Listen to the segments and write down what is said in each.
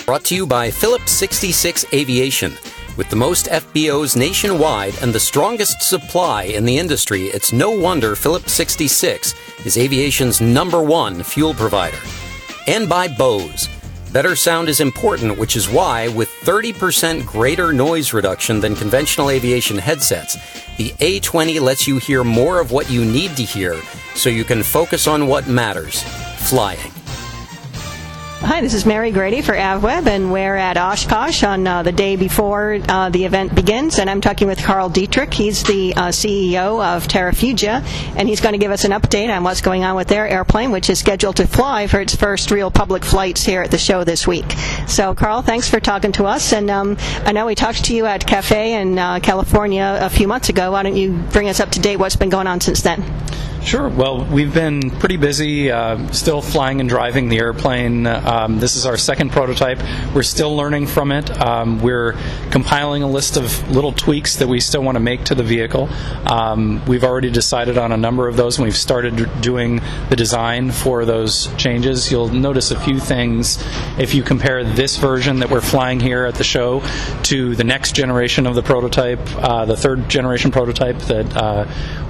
Brought to you by Phillips 66 Aviation. With the most FBOs nationwide and the strongest supply in the industry, it's no wonder Phillips 66 is aviation's #1 fuel provider. And by Bose. Better sound is important, which is why, with 30% greater noise reduction than conventional aviation headsets, the A20 lets you hear more of what you need to hear so you can focus on what matters, flying. Hi, this is Mary Grady for AvWeb, and we're at Oshkosh on the day before the event begins, and I'm talking with Carl Dietrich. He's the CEO of Terrafugia, and he's going to give us an update on what's going on with their airplane, which is scheduled to fly for its first real public flights here at the show this week. So, Carl, thanks for talking to us, and I know we talked to you at Cafe in California a few months ago. Why don't you bring us up to date what's been going on since then? Sure. Well, we've been pretty busy, still flying and driving the airplane. This is our second prototype. We're still learning from it. We're compiling a list of little tweaks that we still want to make to the vehicle. We've already decided on a number of those, and we've started doing the design for those changes. You'll notice a few things if you compare this version that we're flying here at the show to the next generation of the prototype, the third generation prototype that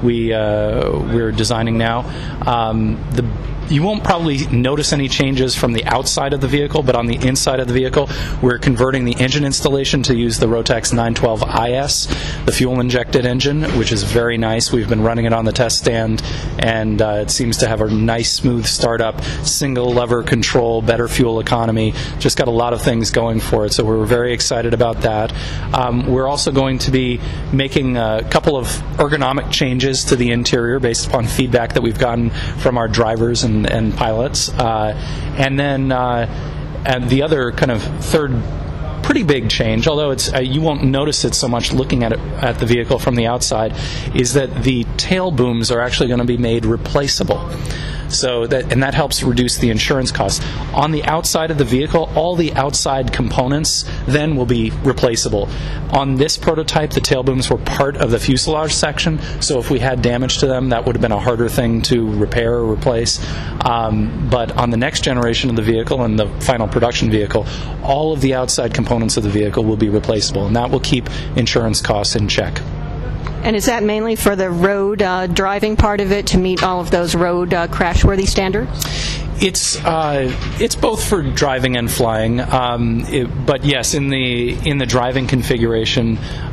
we're designing now. You won't probably notice any changes from the outside of the vehicle, but on the inside of the vehicle, we're converting the engine installation to use the Rotax 912IS, the fuel-injected engine, which is very nice. We've been running it on the test stand, and it seems to have a nice, smooth startup, single-lever control, better fuel economy, just got a lot of things going for it, so we're very excited about that. We're also going to be making a couple of ergonomic changes to the interior based upon feedback that we've gotten from our drivers and pilots. And then and the other kind of third pretty big change, although it's you won't notice it so much looking at it at the vehicle from the outside, is that the tail booms are actually going to be made replaceable. So that helps reduce the insurance costs. On the outside of the vehicle, all the outside components then will be replaceable. On this prototype, the tail booms were part of the fuselage section, so if we had damage to them, that would have been a harder thing to repair or replace. But on the next generation of the vehicle and the final production vehicle, all of the outside components of the vehicle will be replaceable, and that will keep insurance costs in check. And is that mainly for the road driving part of it to meet all of those road crashworthy standards? It's both for driving and flying, but yes, in the driving configuration,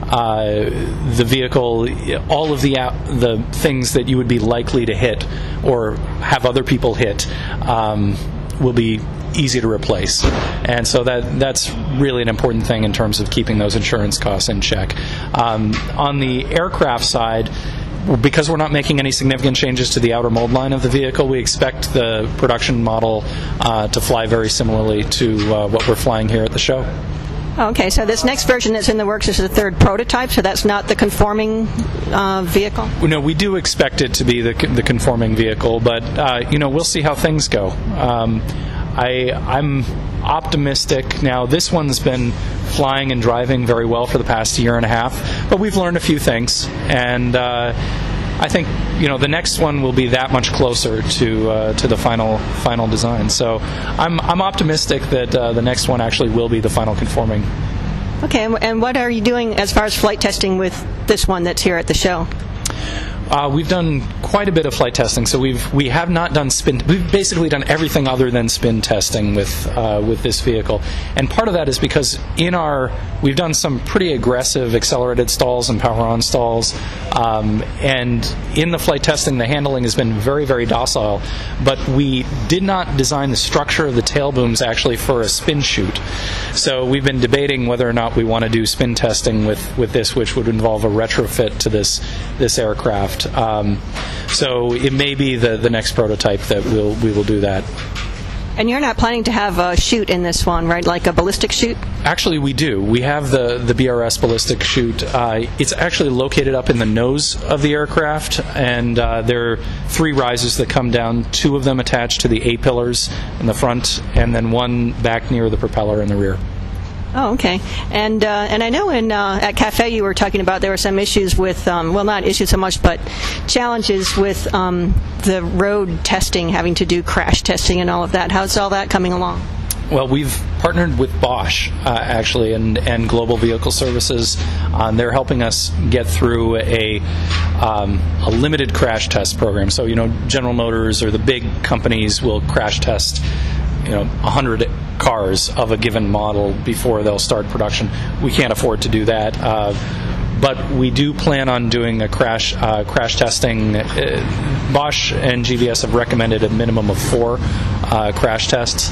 the vehicle, all of the things that you would be likely to hit or have other people hit will be easy to replace, and so that's really an important thing in terms of keeping those insurance costs in check. On the aircraft side, because we're not making any significant changes to the outer mold line of the vehicle, we expect the production model to fly very similarly to what we're flying here at the show. Okay, so this next version that's in the works is the third prototype, so that's not the conforming vehicle? No, we do expect it to be the conforming vehicle, but we'll see how things go. I'm optimistic. Now, this one's been flying and driving very well for the past year and a half, but we've learned a few things, and I think the next one will be that much closer to the final design. So I'm optimistic that the next one actually will be the final conforming. Okay, and what are you doing as far as flight testing with this one that's here at the show? We've done quite a bit of flight testing, so we have not done spin. We've basically done everything other than spin testing with this vehicle, and part of that is because we've done some pretty aggressive accelerated stalls and power on stalls, and in the flight testing, the handling has been very, very docile. But we did not design the structure of the tail booms actually for a spin chute, so we've been debating whether or not we want to do spin testing with this, which would involve a retrofit to this aircraft. So it may be the next prototype that we will do that. And you're not planning to have a chute in this one, right? Like a ballistic chute? Actually, we do. We have the BRS ballistic chute. It's actually located up in the nose of the aircraft, and there are 3 risers that come down, 2 of them attached to the A-pillars in the front, and then 1 back near the propeller in the rear. Oh, okay. And I know at Cafe you were talking about there were some issues with, well, not issues so much, but challenges with the road testing, having to do crash testing and all of that. How's all that coming along? Well, we've partnered with Bosch, actually, and Global Vehicle Services. They're helping us get through a limited crash test program. So, General Motors or the big companies will crash test 100 cars of a given model before they'll start production. We can't afford to do that. But we do plan on doing a crash testing. Bosch and GVS have recommended a minimum of 4 crash tests.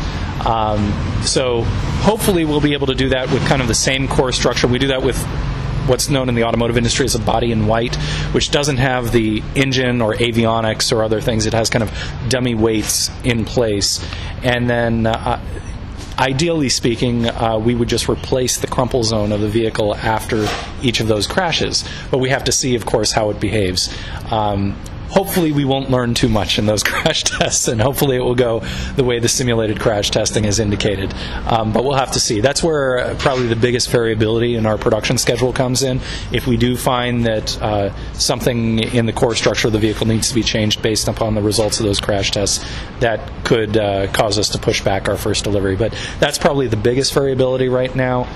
So hopefully we'll be able to do that with kind of the same core structure. We do that with what's known in the automotive industry as a body in white, which doesn't have the engine or avionics or other things. It has kind of dummy weights in place. And then ideally speaking, we would just replace the crumple zone of the vehicle after each of those crashes. But we have to see, of course, how it behaves. Hopefully we won't learn too much in those crash tests, and hopefully it will go the way the simulated crash testing has indicated. But we'll have to see. That's where probably the biggest variability in our production schedule comes in. If we do find that something in the core structure of the vehicle needs to be changed based upon the results of those crash tests, that could cause us to push back our first delivery. But that's probably the biggest variability right now.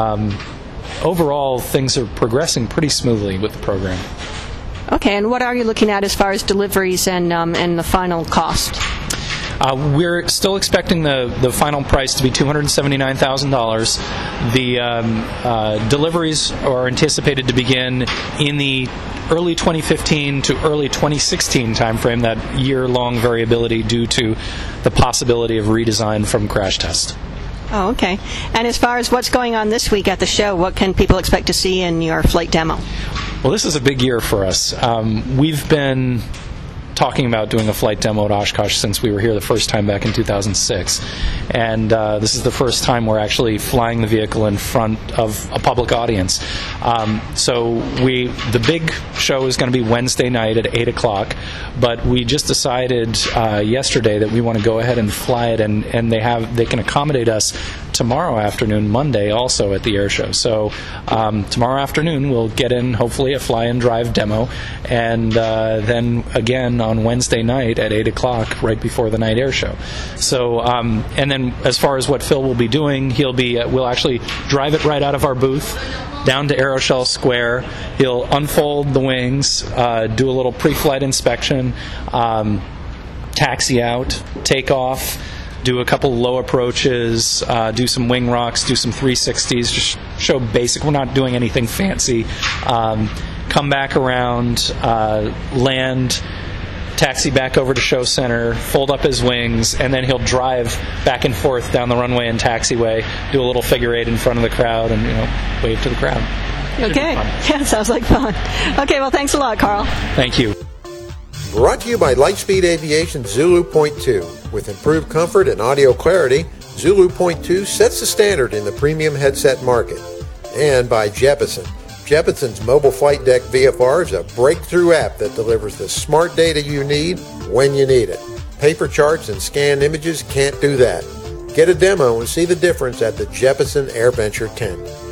Overall, things are progressing pretty smoothly with the program. Okay, and what are you looking at as far as deliveries and the final cost? We're still expecting the final price to be $279,000. The deliveries are anticipated to begin in the early 2015 to early 2016 timeframe, that year-long variability due to the possibility of redesign from crash test. Oh, okay. And as far as what's going on this week at the show, what can people expect to see in your flight demo? Well, this is a big year for us. We've been talking about doing a flight demo at Oshkosh since we were here the first time back in 2006. And this is the first time we're actually flying the vehicle in front of a public audience. So the big show is going to be Wednesday night at 8 o'clock, but we just decided yesterday that we want to go ahead and fly it, and they can accommodate us tomorrow afternoon, Monday, also at the air show. So tomorrow afternoon we'll get in, hopefully, a fly and drive demo, and then again on Wednesday night at 8 o'clock, right before the night air show. So and then as far as what Phil will be doing, we'll actually drive it right out of our booth down to Aeroshell Square. He'll unfold the wings, do a little pre-flight inspection, taxi out, take off, do a couple low approaches, do some wing rocks, do some 360s, just show basic. We're not doing anything fancy. Come back around, land, taxi back over to Show Center, fold up his wings, and then he'll drive back and forth down the runway and taxiway, do a little figure eight in front of the crowd, and wave to the crowd. Okay. Yeah, sounds like fun. Okay, well, thanks a lot, Carl. Thank you. Brought to you by Lightspeed Aviation Zulu Point 2. With improved comfort and audio clarity, Zulu Point 2 sets the standard in the premium headset market. And by Jeppesen. Jeppesen's Mobile Flight Deck VFR is a breakthrough app that delivers the smart data you need when you need it. Paper charts and scanned images can't do that. Get a demo and see the difference at the Jeppesen AirVenture 10.